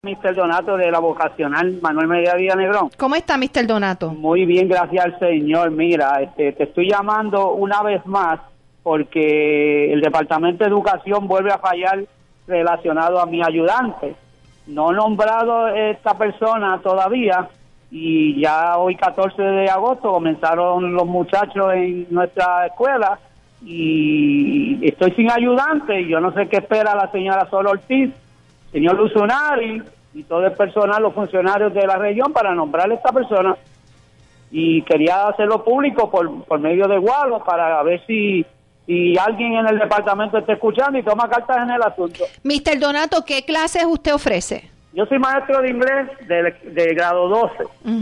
Mr. Donato de la vocacional Manuel Medina Villanegrón. ¿Cómo está, Mr. Donato? Muy bien, gracias al Señor. Mira, te estoy llamando una vez más porque el Departamento de Educación vuelve a fallar relacionado a mi ayudante. No he nombrado esta persona todavía y ya hoy 14 de agosto comenzaron los muchachos en nuestra escuela y estoy sin ayudante y yo no sé qué espera la señora Sol Ortiz, señor Luzunari y todo el personal, los funcionarios de la región para nombrarle a esta persona, y quería hacerlo público por medio de Gualo para ver si alguien en el departamento está escuchando y toma cartas en el asunto. Mr. Donato, ¿qué clases usted ofrece? Yo soy maestro de inglés de grado 12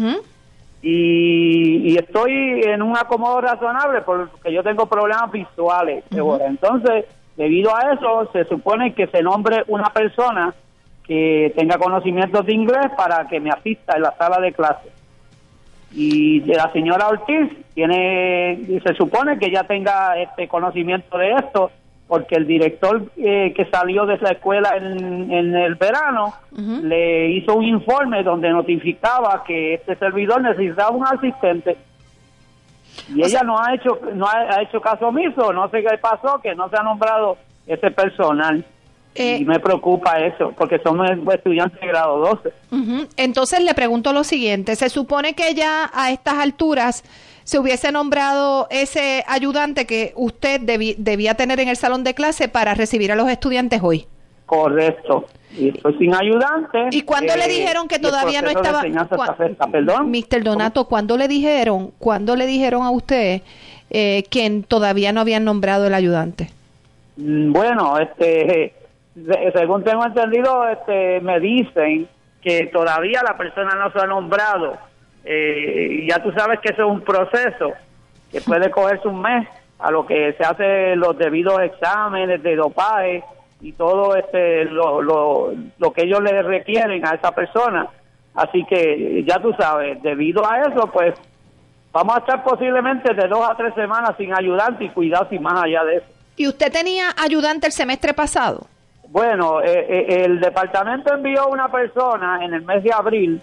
y estoy en un acomodo razonable porque yo tengo problemas visuales. Entonces, debido a eso, se supone que se nombre una persona que tenga conocimientos de inglés para que me asista en la sala de clase. Y la señora Ortiz se supone que ya tenga conocimiento de esto, porque el director que salió de esa escuela en el verano le hizo un informe donde notificaba que este servidor necesitaba un asistente. Y ella no ha hecho caso omiso, no sé qué pasó, que no se ha nombrado ese personal. Y me preocupa eso, porque somos estudiantes de grado 12. Entonces le pregunto lo siguiente, se supone que ya a estas alturas se hubiese nombrado ese ayudante que usted debía tener en el salón de clase para recibir a los estudiantes hoy. Correcto. Y estoy sin ayudante. ¿Y cuándo le dijeron que todavía no estaba? ¿Perdón? Mr. Donato, ¿cuándo le dijeron a usted que todavía no habían nombrado el ayudante? Bueno, según tengo entendido, me dicen que todavía la persona no se ha nombrado. Ya tú sabes que eso es un proceso que puede cogerse un mes, a lo que se hace los debidos exámenes de dopaje y todo lo que ellos le requieren a esa persona. Así que ya tú sabes, debido a eso, pues vamos a estar posiblemente de 2 a 3 semanas sin ayudante y cuidado sin más allá de eso. ¿Y usted tenía ayudante el semestre pasado? Bueno, el departamento envió una persona en el mes de abril,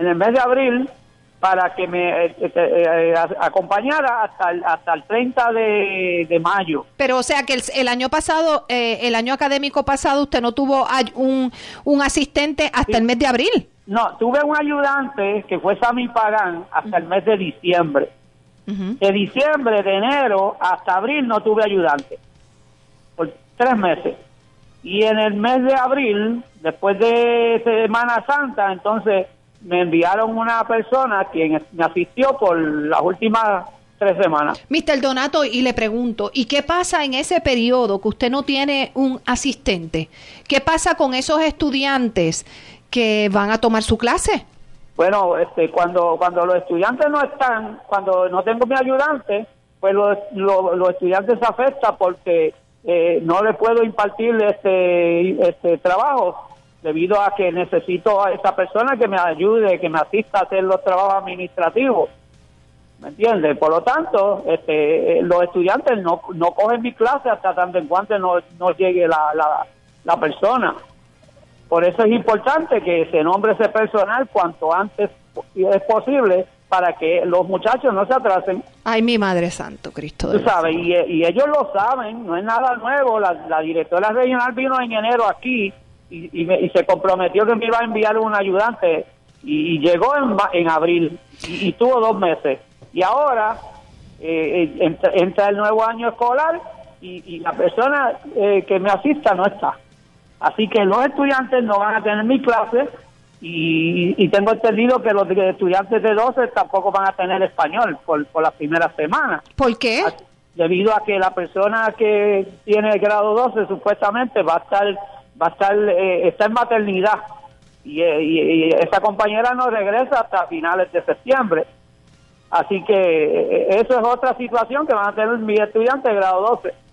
para que me acompañara hasta el 30 de mayo. Pero o sea que el año pasado, el año académico pasado, usted no tuvo un asistente hasta el mes de abril. No, tuve un ayudante que fue Sammy Pagán hasta el mes de diciembre. De diciembre, de enero hasta abril no tuve ayudante, por 3 meses. Y en el mes de abril, después de Semana Santa, entonces me enviaron una persona quien me asistió por las últimas 3 semanas. Mr. Donato, y le pregunto, ¿y qué pasa en ese periodo que usted no tiene un asistente? ¿Qué pasa con esos estudiantes que van a tomar su clase? Bueno, cuando los estudiantes no están, cuando no tengo mi ayudante, pues los estudiantes se afectan porque no le puedo impartir este trabajo debido a que necesito a esa persona que me ayude, que me asista a hacer los trabajos administrativos. ¿Me entiendes? Por lo tanto, los estudiantes no cogen mi clase hasta tanto en cuanto no llegue la persona. Por eso es importante que se nombre ese personal cuanto antes es posible para que los muchachos no se atrasen. Ay, mi Madre Santo, Cristo. Tú sabes, y ellos lo saben, no es nada nuevo. La directora regional vino en enero aquí y se comprometió que me iba a enviar un ayudante y llegó en abril y tuvo 2 meses. Y ahora entra el nuevo año escolar y la persona que me asista no está. Así que los estudiantes no van a tener mis clases y tengo entendido que los estudiantes de 12 tampoco van a tener español por la primera semana. ¿Por qué? Debido a que la persona que tiene el grado 12 supuestamente está en maternidad y esa compañera no regresa hasta finales de septiembre. Así que eso es otra situación que van a tener mis estudiantes de grado 12.